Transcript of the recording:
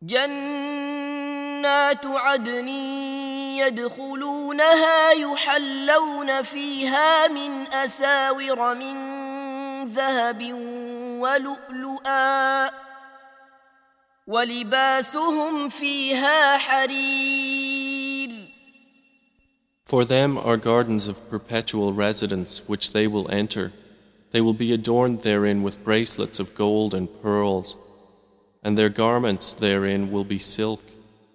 جنات عدن يدخلونها يحلون فيها من أساور من ذهب ولؤلؤا ولباسهم فيها حرير. For them are gardens of perpetual residence which they will enter. They will be adorned therein with bracelets of gold and pearls, and their garments therein will be silk.